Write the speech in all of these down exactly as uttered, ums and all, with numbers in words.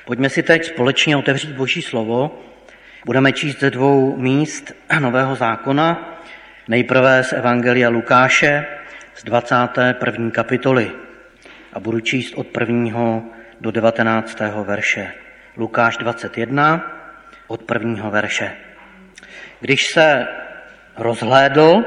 Pojďme si teď společně otevřít Boží slovo. Budeme číst ze dvou míst Nového zákona. Nejprve z Evangelia Lukáše z dvacáté první kapitoly. A budu číst od prvního do devatenáctého verše. Lukáš dvacet jedna od prvního verše. Když se rozhlédl,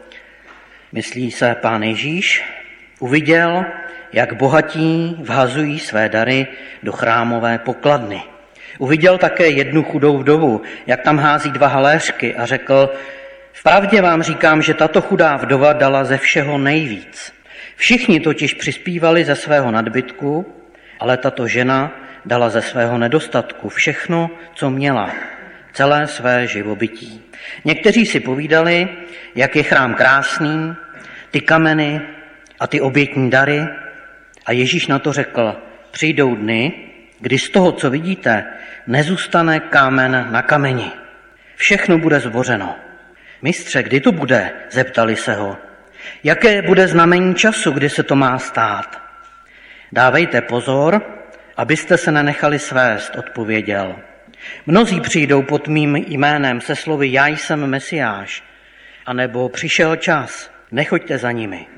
myslí se Pán Ježíš, uviděl, jak bohatí vhazují své dary do chrámové pokladny. Uviděl také jednu chudou vdovu, jak tam hází dva haléřky a řekl, vpravdě vám říkám, že tato chudá vdova dala ze všeho nejvíc. Všichni totiž přispívali ze svého nadbytku, ale tato žena dala ze svého nedostatku všechno, co měla, celé své živobytí. Někteří si povídali, jak je chrám krásný, ty kameny a ty obětní dary. A Ježíš na to řekl, přijdou dny, kdy z toho, co vidíte, nezůstane kámen na kameni. Všechno bude zbořeno. Mistře, kdy to bude? Zeptali se ho. Jaké bude znamení času, kdy se to má stát? Dávejte pozor, abyste se nenechali svést, odpověděl. Mnozí přijdou pod mým jménem se slovy já jsem Mesiáš, anebo přišel čas, nechoďte za nimi.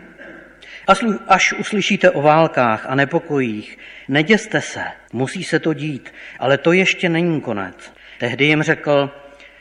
Až uslyšíte o válkách a nepokojích, neděste se, musí se to dít, ale to ještě není konec. Tehdy jim řekl,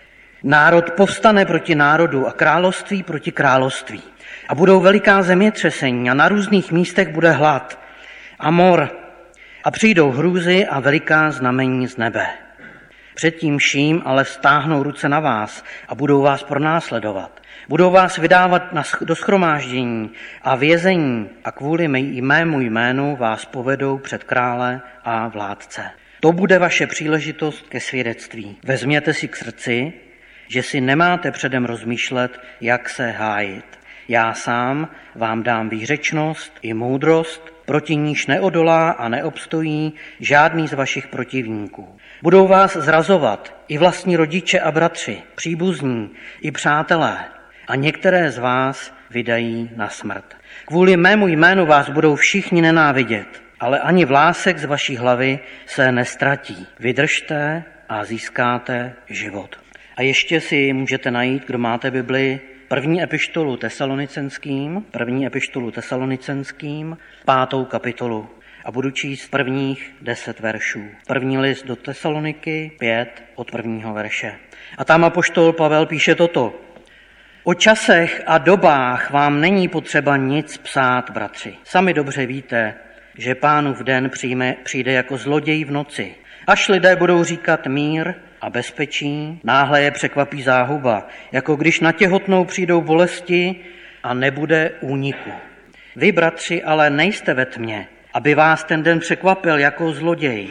národ povstane proti národu a království proti království. A budou veliká zemětřesení a na různých místech bude hlad a mor a přijdou hrůzy a veliká znamení z nebe. Předtím vším ale vztáhnou ruce na vás a budou vás pronásledovat. Budou vás vydávat do shromáždění a vězení a kvůli mému jménu vás povedou před krále a vládce. To bude vaše příležitost ke svědectví. Vezměte si k srdci, že si nemáte předem rozmýšlet, jak se hájit. Já sám vám dám výřečnost i moudrost, proti níž neodolá a neobstojí žádný z vašich protivníků. Budou vás zrazovat i vlastní rodiče a bratři, příbuzní i přátelé a některé z vás vydají na smrt. Kvůli mému jménu vás budou všichni nenávidět, ale ani vlásek z vaší hlavy se nestratí. Vydržte a získáte život. A ještě si můžete najít, kdo máte Bibli, první epištolu Tesalonicenským, první epištolu Tesalonicenským, pátou kapitolu. A budu číst prvních deset veršů. První list do Tesaloniky, pět od prvního verše. A tam apoštol Pavel píše toto. O časech a dobách vám není potřeba nic psát, bratři. Sami dobře víte, že Pánův den přijme, přijde jako zloděj v noci. Až lidé budou říkat mír a bezpečí, náhle je překvapí záhuba, jako když na těhotnou přijdou bolesti a nebude úniku. Vy, bratři, ale nejste ve tmě, aby vás ten den překvapil jako zloděj.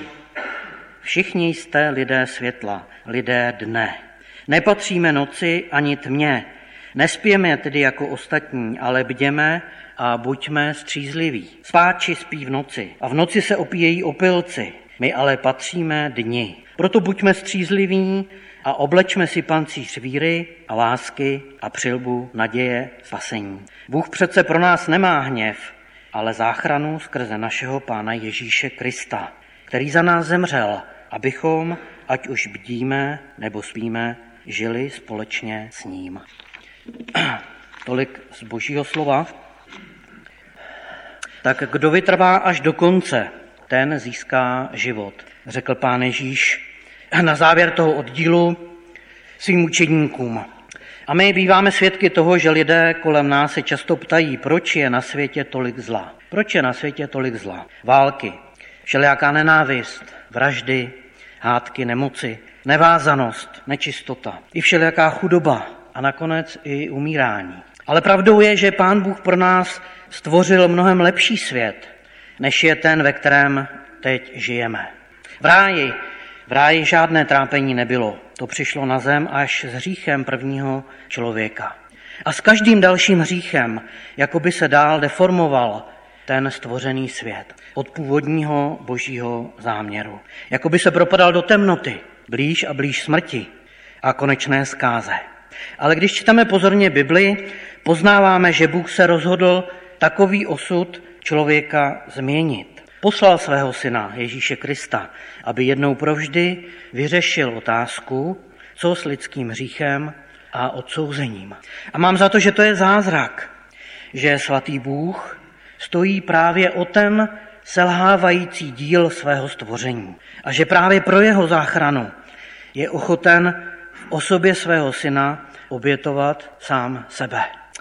Všichni jste lidé světla, lidé dne. Nepatříme noci ani tmě, nespěme tedy jako ostatní, ale bděme a buďme střízliví. Spáči spí v noci a v noci se opíjejí opilci, my ale patříme dni. Proto buďme střízliví a oblečme si pancíř víry a lásky a přilbu naděje spasení. Bůh přece pro nás nemá hněv, ale záchranu skrze našeho Pána Ježíše Krista, který za nás zemřel, abychom, ať už bdíme nebo spíme, žili společně s ním. Tolik z Božího slova. Tak kdo vytrvá až do konce, ten získá život, řekl Pán Ježíš na závěr toho oddílu svým učedníkům. A my býváme svědky toho, že lidé kolem nás se často ptají, proč je na světě tolik zla. Proč je na světě tolik zla? Války, všelijaká nenávist, vraždy, hádky, nemoci, nevázanost, nečistota, i všelijaká chudoba a nakonec i umírání. Ale pravdou je, že Pán Bůh pro nás stvořil mnohem lepší svět, než je ten, ve kterém teď žijeme. V ráji, v ráji žádné trápení nebylo. To přišlo na zem až s hříchem prvního člověka. A s každým dalším hříchem, jako by se dál deformoval ten stvořený svět od původního božího záměru. Jako by se propadal do temnoty, blíž a blíž smrti a konečné zkáze. Ale když čteme pozorně Bibli, poznáváme, že Bůh se rozhodl takový osud člověka změnit. Poslal svého syna Ježíše Krista, aby jednou provždy vyřešil otázku, co s lidským hříchem a odsouzením. A mám za to, že to je zázrak, že svatý Bůh stojí právě o ten selhávající díl svého stvoření a že právě pro jeho záchranu je ochoten v osobě svého syna obětovat sám sebe.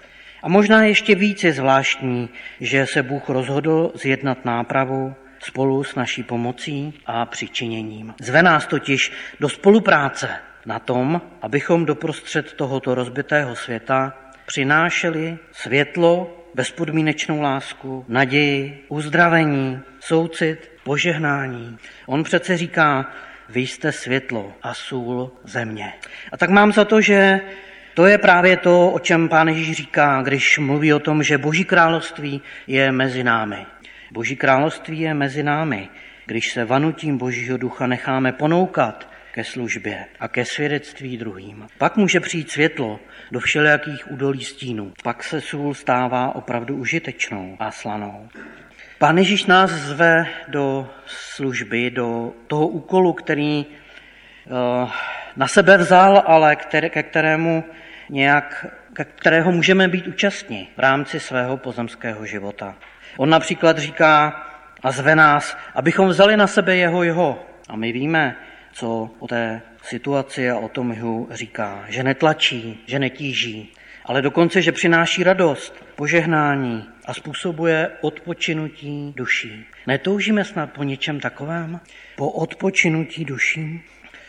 A možná ještě víc je zvláštní, že se Bůh rozhodl zjednat nápravu spolu s naší pomocí a přičiněním. Zve nás totiž do spolupráce na tom, abychom doprostřed tohoto rozbitého světa přinášeli světlo, bezpodmínečnou lásku, naději, uzdravení, soucit, požehnání. On přece říká, vy jste světlo a sůl země. A tak mám za to, že to je právě to, o čem Pán Ježíš říká, když mluví o tom, že Boží království je mezi námi. Boží království je mezi námi, když se vanutím Božího ducha necháme ponoukat ke službě a ke svědectví druhým. Pak může přijít světlo do všelijakých údolí stínů. Pak se sůl stává opravdu užitečnou a slanou. Pán Ježíš nás zve do služby, do toho úkolu, který uh, na sebe vzal, ale který, ke kterému nějak, ke kterého můžeme být účastní v rámci svého pozemského života. On například říká a zve nás, abychom vzali na sebe jeho jeho. A my víme, co o té situaci a o tom jihu říká. Že netlačí, že netíží, ale dokonce, že přináší radost, požehnání a způsobuje odpočinutí duší. Netoužíme snad po něčem takovém? Po odpočinutí duší?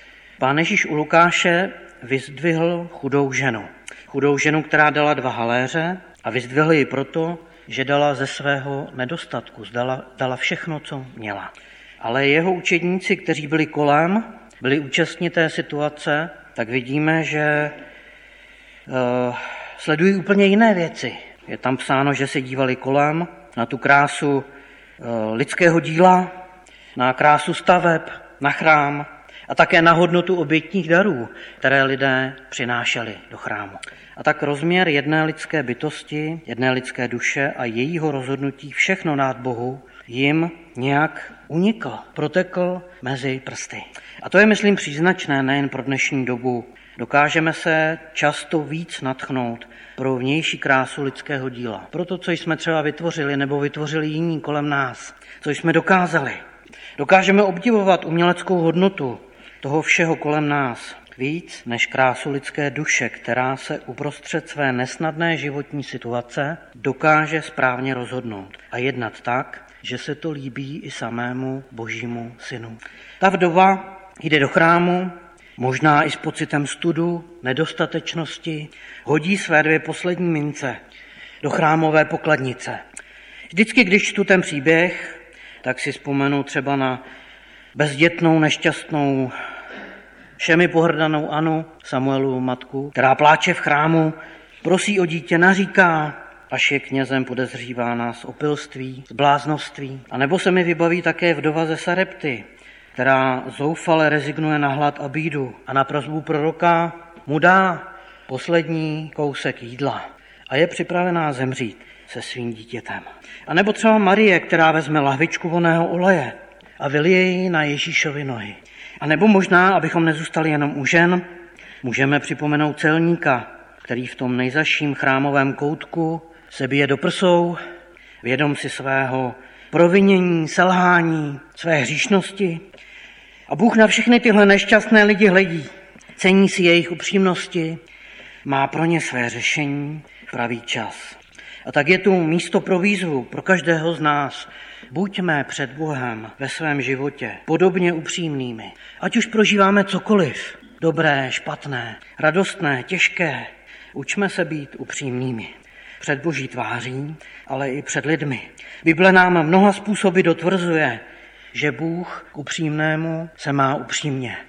Pán Ježíš u Lukáše vyzdvihl chudou ženu. Chudou ženu, která dala dva haléře a vyzdvihl ji proto, že dala ze svého nedostatku, dala, dala všechno, co měla. Ale jeho učedníci, kteří byli kolem, byli účastní té situace, tak vidíme, že uh, sledují úplně jiné věci. Je tam psáno, že se dívali kolem na tu krásu uh, lidského díla, na krásu staveb, na chrám a také na hodnotu obětních darů, které lidé přinášeli do chrámu. A tak rozměr jedné lidské bytosti, jedné lidské duše a jejího rozhodnutí všechno dát Bohu jim nějak unikl, protekl mezi prsty. A to je, myslím, příznačné nejen pro dnešní dobu. Dokážeme se často víc nadchnout pro vnější krásu lidského díla. Pro to, co jsme třeba vytvořili nebo vytvořili jiní kolem nás, co jsme dokázali. Dokážeme obdivovat uměleckou hodnotu toho všeho kolem nás víc než krásu lidské duše, která se uprostřed své nesnadné životní situace dokáže správně rozhodnout a jednat tak, že se to líbí i samému Božímu synu. Ta vdova jde do chrámu, možná i s pocitem studu, nedostatečnosti, hodí své dvě poslední mince do chrámové pokladnice. Vždycky, když čtu ten příběh, tak si vzpomenu třeba na bezdětnou, nešťastnou, všemi pohrdanou Anu, Samuelovu matku, která pláče v chrámu, prosí o dítě, naříká, až je knězem podezřívána z opilství, z bláznoství. A nebo se mi vybaví také vdova ze Sarepty, která zoufale rezignuje na hlad a bídu a na prosbu proroka mu dá poslední kousek jídla a je připravená zemřít se svým dítětem. A nebo třeba Marie, která vezme lahvičku vonného oleje a vylije ji na Ježíšovy nohy. A nebo možná, abychom nezůstali jenom u žen, můžeme připomenout celníka, který v tom nejzaším chrámovém koutku se bije do prsou, vědom si svého provinění, selhání, své hříšnosti. A Bůh na všechny tyhle nešťastné lidi hledí, cení si jejich upřímnosti, má pro ně své řešení v pravý čas. A tak je tu místo pro výzvu pro každého z nás. Buďme před Bohem ve svém životě podobně upřímnými. Ať už prožíváme cokoliv, dobré, špatné, radostné, těžké, učme se být upřímnými. Před Boží tváří, ale i před lidmi. Bible nám mnoha způsoby dotvrzuje, že Bůh k upřímnému se má upřímně.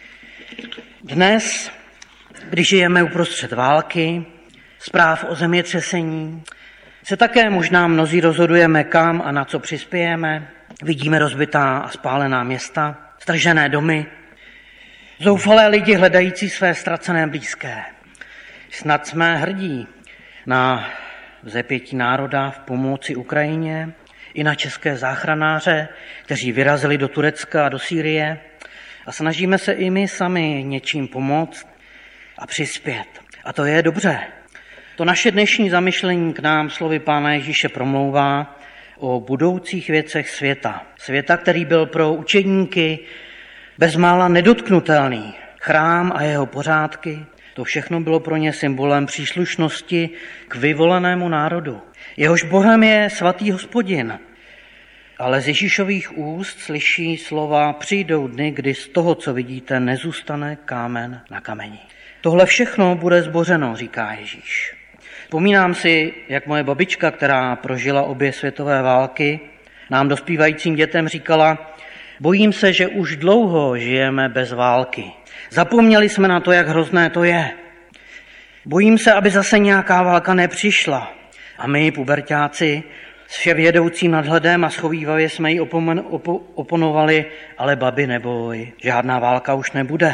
Dnes, když žijeme uprostřed války, zpráv o zemětřesení, se také možná mnozí rozhodujeme, kam a na co přispějeme. Vidíme rozbitá a spálená města, stržené domy, zoufalé lidi hledající své ztracené blízké. Snad jsme hrdí na vzepětí národa v pomoci Ukrajině, i na české záchranáře, kteří vyrazili do Turecka a do Sýrie a snažíme se i my sami něčím pomoct a přispět. A to je dobře. To naše dnešní zamyšlení k nám slovy Pána Ježíše promlouvá o budoucích věcech světa. Světa, který byl pro učedníky bezmála nedotknutelný. Chrám a jeho pořádky, to všechno bylo pro ně symbolem příslušnosti k vyvolenému národu. Jehož Bohem je svatý Hospodin. Ale z Ježíšových úst slyší slova: přijdou dny, kdy z toho, co vidíte, nezůstane kámen na kameni. Tohle všechno bude zbořeno, říká Ježíš. Vzpomínám si, jak moje babička, která prožila obě světové války, nám dospívajícím dětem říkala: bojím se, že už dlouho žijeme bez války. Zapomněli jsme na to, jak hrozné to je. Bojím se, aby zase nějaká válka nepřišla. A my, puberťáci, s vševědoucím nadhledem a schovívavě jsme ji opomen, opo, oponovali: ale babi, neboj, žádná válka už nebude.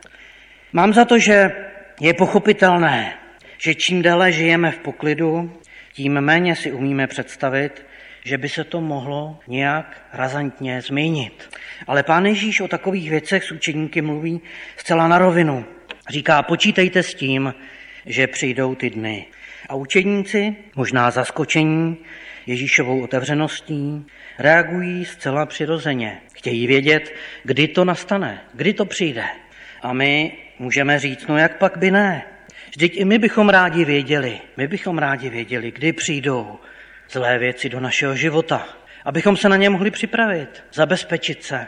Mám za to, že je pochopitelné, že čím déle žijeme v poklidu, tím méně si umíme představit, že by se to mohlo nějak razantně změnit. Ale Pán Ježíš o takových věcech s učeníky mluví zcela na rovinu. Říká: počítejte s tím, že přijdou ty dny. A učeníci, možná zaskočení Ježíšovou otevřeností, reagují zcela přirozeně. Chtějí vědět, kdy to nastane, kdy to přijde. A my můžeme říct: no jak pak by ne? Vždyť i my bychom rádi věděli, my bychom rádi věděli, kdy přijdou zlé věci do našeho života, abychom se na ně mohli připravit, zabezpečit se.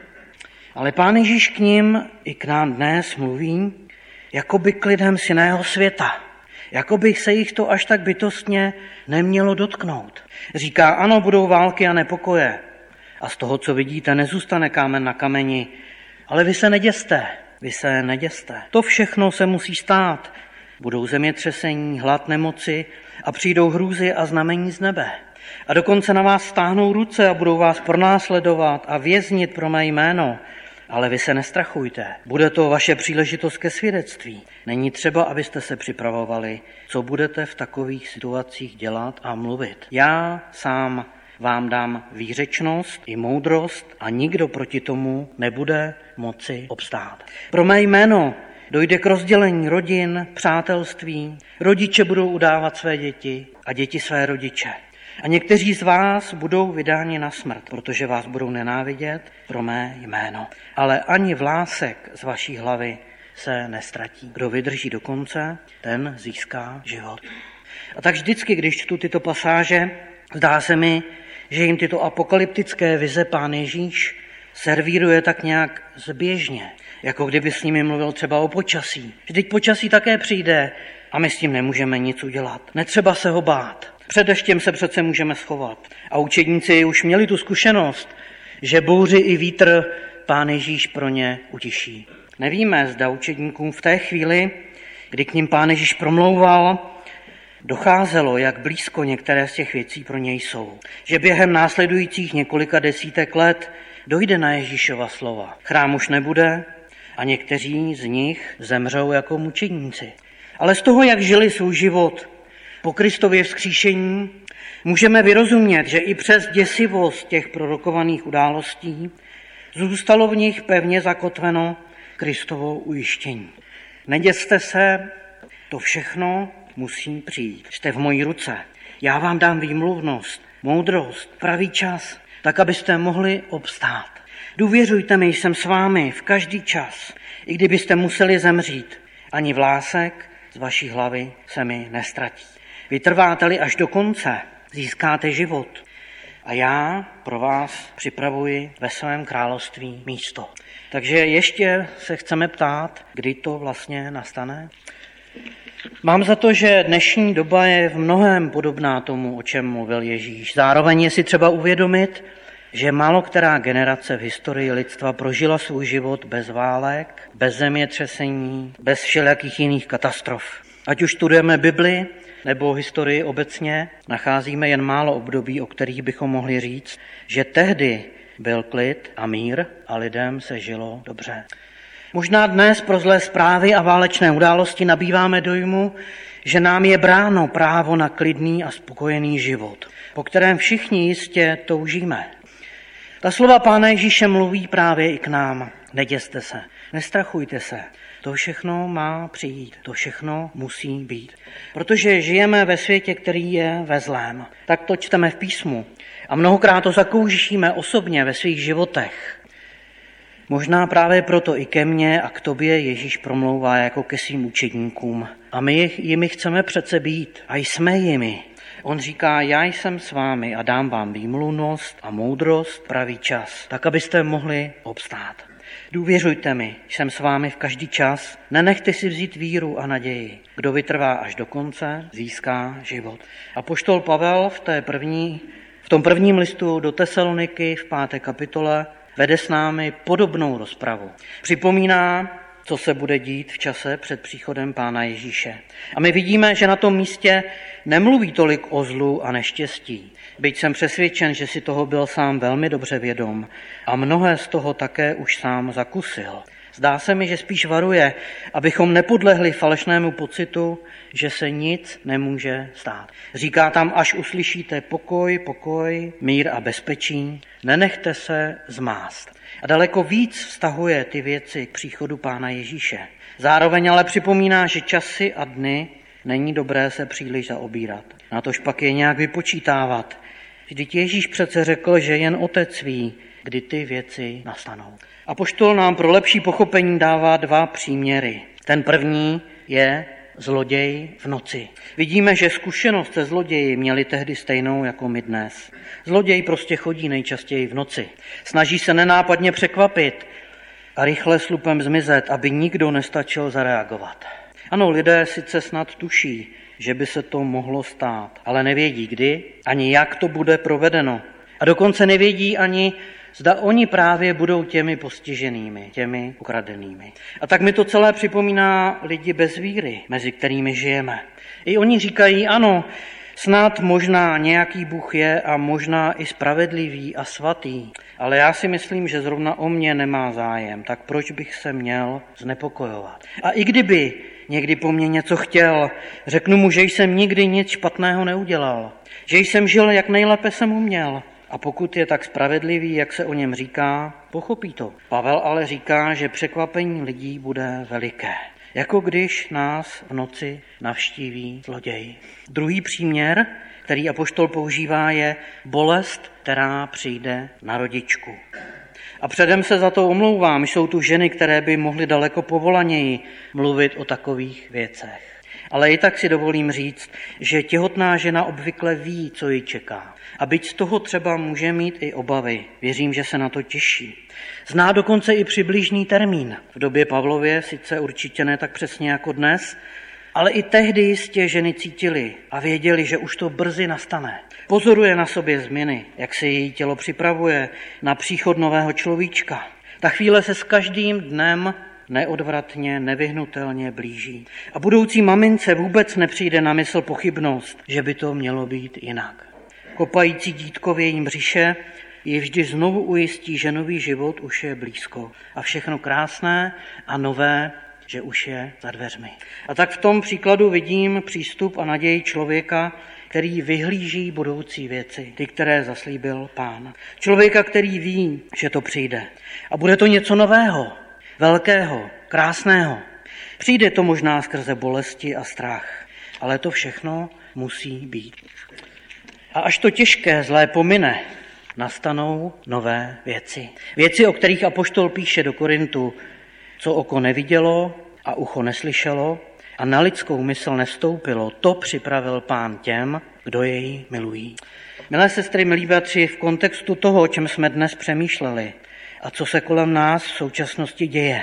Ale Pán Ježíš k nim i k nám dnes mluví jakoby k lidem z jiného světa. Jakoby se jich to až tak bytostně nemělo dotknout. Říká: ano, budou války a nepokoje. A z toho, co vidíte, nezůstane kámen na kameni. Ale vy se neděste, vy se neděste. To všechno se musí stát. Budou zemětřesení, hlad, nemoci a přijdou hrůzy a znamení z nebe. A dokonce na vás stáhnou ruce a budou vás pronásledovat a věznit pro mé jméno. Ale vy se nestrachujte. Bude to vaše příležitost ke svědectví. Není třeba, abyste se připravovali, co budete v takových situacích dělat a mluvit. Já sám vám dám výřečnost i moudrost a nikdo proti tomu nebude moci obstát. Pro mé jméno dojde k rozdělení rodin, přátelství, rodiče budou udávat své děti a děti své rodiče. A někteří z vás budou vydáni na smrt, protože vás budou nenávidět pro mé jméno. Ale ani vlásek z vaší hlavy se nestratí. Kdo vydrží do konce, ten získá život. A tak vždycky, když čtu tyto pasáže, zdá se mi, že jim tyto apokalyptické vize Pán Ježíš servíruje tak nějak zběžně, jako kdyby s nimi mluvil třeba o počasí. Vždyť počasí také přijde a my s tím nemůžeme nic udělat. Netřeba se ho bát. Před deštěm se přece můžeme schovat. A učedníci už měli tu zkušenost, že bouři i vítr Pán Ježíš pro ně utiší. Nevíme, zda učedníkům v té chvíli, kdy k nim Pán Ježíš promlouval, docházelo, jak blízko některé z těch věcí pro něj jsou. Že během následujících několika desítek let dojde na Ježíšova slova. Chrám už nebude a někteří z nich zemřou jako mučedníci. Ale z toho, jak žili svůj život po Kristově vzkříšení, můžeme vyrozumět, že i přes děsivost těch prorokovaných událostí zůstalo v nich pevně zakotveno Kristovo ujištění. Neděste se, to všechno musí přijít. Jste v mojí ruce. Já vám dám výmluvnost, moudrost, pravý čas, tak abyste mohli obstát. Důvěřujte mi, jsem s vámi v každý čas, i kdybyste museli zemřít. Ani vlásek z vaší hlavy se mi nestratí. Vytrváte-li až do konce, získáte život. A já pro vás připravuji ve svém království místo. Takže ještě se chceme ptát, kdy to vlastně nastane. Mám za to, že dnešní doba je v mnohém podobná tomu, o čem mluvil Ježíš. Zároveň je si třeba uvědomit, že málo která generace v historii lidstva prožila svůj život bez válek, bez zemětřesení, bez všelijakých jiných katastrof. Ať už studujeme Bibli nebo historii obecně, nacházíme jen málo období, o kterých bychom mohli říct, že tehdy byl klid a mír a lidem se žilo dobře. Možná dnes pro zlé zprávy a válečné události nabýváme dojmu, že nám je bráno právo na klidný a spokojený život, po kterém všichni jistě toužíme. Ta slova Pána Ježíše mluví právě i k nám. Neděste se, nestrachujte se. To všechno má přijít, to všechno musí být. Protože žijeme ve světě, který je ve zlém. Tak to čteme v písmu. A mnohokrát to zakoušíme osobně ve svých životech. Možná právě proto i ke mně a k tobě Ježíš promlouvá jako ke svým učedníkům. A my jimi chceme přece být a jsme jimi. On říká, já jsem s vámi a dám vám výmluvnost a moudrost, pravý čas, tak abyste mohli obstát. Důvěřujte mi, jsem s vámi v každý čas, nenechte si vzít víru a naději. Kdo vytrvá až do konce, získá život. Apoštol Pavel v, té první, v tom prvním listu do Tesaloniky v páté kapitole vede s námi podobnou rozpravu. Připomíná, co se bude dít v čase před příchodem Pána Ježíše. A my vidíme, že na tom místě nemluví tolik o zlu a neštěstí. Byť jsem přesvědčen, že si toho byl sám velmi dobře vědom a mnohé z toho také už sám zakusil. Zdá se mi, že spíš varuje, abychom nepodlehli falešnému pocitu, že se nic nemůže stát. Říká tam, až uslyšíte pokoj, pokoj, mír a bezpečí, nenechte se zmást. A daleko víc vztahuje ty věci k příchodu Pána Ježíše. Zároveň ale připomíná, že časy a dny není dobré se příliš zaobírat. Natož pak je nějak vypočítávat. Vždyť Ježíš přece řekl, že jen Otec ví, kdy ty věci nastanou. Apoštol nám pro lepší pochopení dává dva příměry. Ten první je zloděj v noci. Vidíme, že zkušenost se zloději měli tehdy stejnou jako my dnes. Zloděj prostě chodí nejčastěji v noci. Snaží se nenápadně překvapit a rychle slupem zmizet, aby nikdo nestačil zareagovat. Ano, lidé sice snad tuší, že by se to mohlo stát, ale nevědí kdy, ani jak to bude provedeno. A dokonce nevědí ani, zda oni právě budou těmi postiženými, těmi ukradenými. A tak mi to celé připomíná lidi bez víry, mezi kterými žijeme. I oni říkají, ano, snad možná nějaký Bůh je a možná i spravedlivý a svatý, ale já si myslím, že zrovna o mě nemá zájem, tak proč bych se měl znepokojovat? A i kdyby někdy po mně něco chtěl, řeknu mu, že jsem nikdy nic špatného neudělal, že jsem žil, jak nejlépe jsem uměl. A pokud je tak spravedlivý, jak se o něm říká, pochopí to. Pavel ale říká, že překvapení lidí bude veliké. Jako když nás v noci navštíví zloděj. Druhý příměr, který apoštol používá, je bolest, která přijde na rodičku. A předem se za to omlouvám, jsou tu ženy, které by mohly daleko povolaněji mluvit o takových věcech. Ale i tak si dovolím říct, že těhotná žena obvykle ví, co ji čeká. A byť z toho třeba může mít i obavy, věřím, že se na to těší. Zná dokonce i přibližný termín. V době Pavlově, sice určitě ne tak přesně jako dnes, ale i tehdy jistě ženy cítily a věděli, že už to brzy nastane. Pozoruje na sobě změny, jak se její tělo připravuje na příchod nového človíčka. Ta chvíle se s každým dnem neodvratně, nevyhnutelně blíží. A budoucí mamince vůbec nepřijde na mysl pochybnost, že by to mělo být jinak. Kopající dítko v jejím břiše ji vždy znovu ujistí, že nový život už je blízko a všechno krásné a nové, že už je za dveřmi. A tak v tom příkladu vidím přístup a naději člověka, který vyhlíží budoucí věci, ty, které zaslíbil Pán. Člověka, který ví, že to přijde. A bude to něco nového, velkého, krásného. Přijde to možná skrze bolesti a strach, ale to všechno musí být. A až to těžké, zlé pomine, nastanou nové věci. Věci, o kterých apoštol píše do Korintu, co oko nevidělo a ucho neslyšelo a na lidskou mysl nevstoupilo, to připravil Pán těm, kdo jej milují. Milé sestry, milí bratři, v kontextu toho, o čem jsme dnes přemýšleli a co se kolem nás v současnosti děje,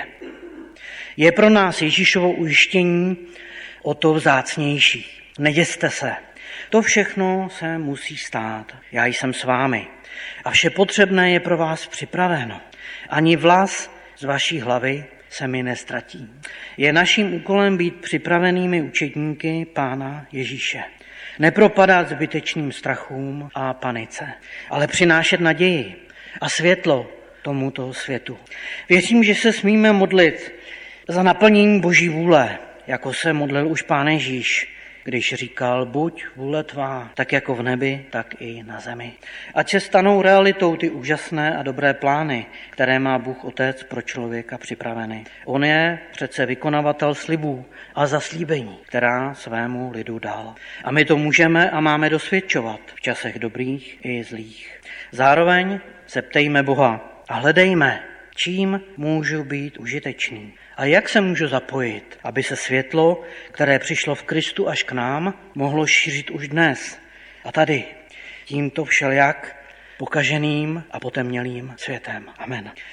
je pro nás Ježíšovo ujištění o to vzácnější. Neděste se. To všechno se musí stát. Já jsem s vámi. A vše potřebné je pro vás připraveno. Ani vlas z vaší hlavy se mi nestratí. Je naším úkolem být připravenými učedníky Pána Ježíše. Nepropadat zbytečným strachům a panice, ale přinášet naději a světlo tomuto světu. Věřím, že se smíme modlit za naplnění Boží vůle, jako se modlil už Pán Ježíš, když říkal, buď vůle tvá, tak jako v nebi, tak i na zemi. Ať se stanou realitou ty úžasné a dobré plány, které má Bůh Otec pro člověka připraveny. On je přece vykonavatel slibů a zaslíbení, která svému lidu dal. A my to můžeme a máme dosvědčovat v časech dobrých i zlých. Zároveň se ptejme Boha a hledejme, čím můžu být užitečný a jak se můžu zapojit, aby se světlo, které přišlo v Kristu až k nám, mohlo šířit už dnes a tady, tímto všelijak pokaženým a potemnělým světem. Amen.